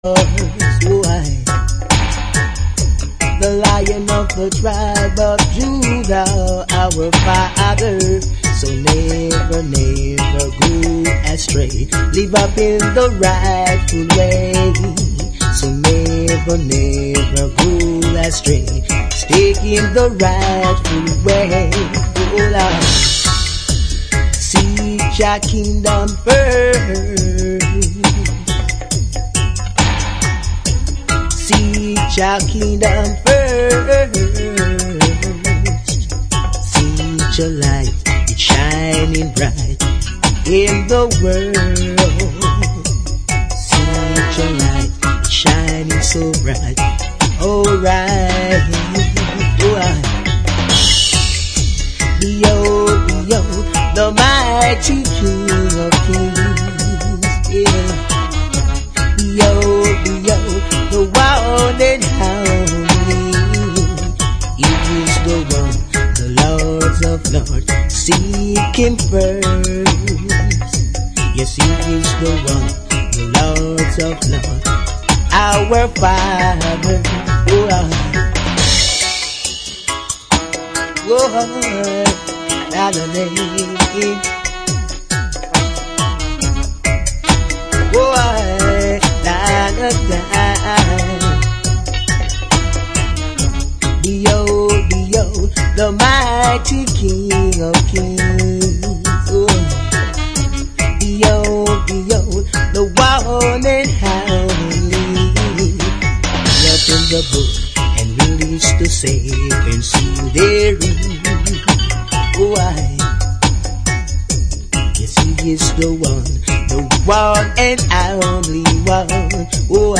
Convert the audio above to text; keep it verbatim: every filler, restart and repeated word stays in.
Oh, I, the Lion of the tribe of Judah, our Father. So never, never go astray. Live up in the rightful way. So never, never go astray. Stay in the rightful way. Oh, Lord. Seek your kingdom first. Seek your kingdom first. Seek your light, it's shining bright in the world. Seek your light, it's shining so bright. Alright, alright. Behold, behold, the mighty King of Kings. Yeah. Behold, behold, the one and only. It is the one, the Lord of Lords. Seek Him first. Yes, He is the one, the Lord of Lords. Our Father. Oh, oh, not a name. Oh, not a dime. Behold, behold, the mighty King of Kings. Oh, behold, behold, the one and only. Yet in the book and release to save and seal therein. Oh, I, yes, He is the one, the one and only one. Oh,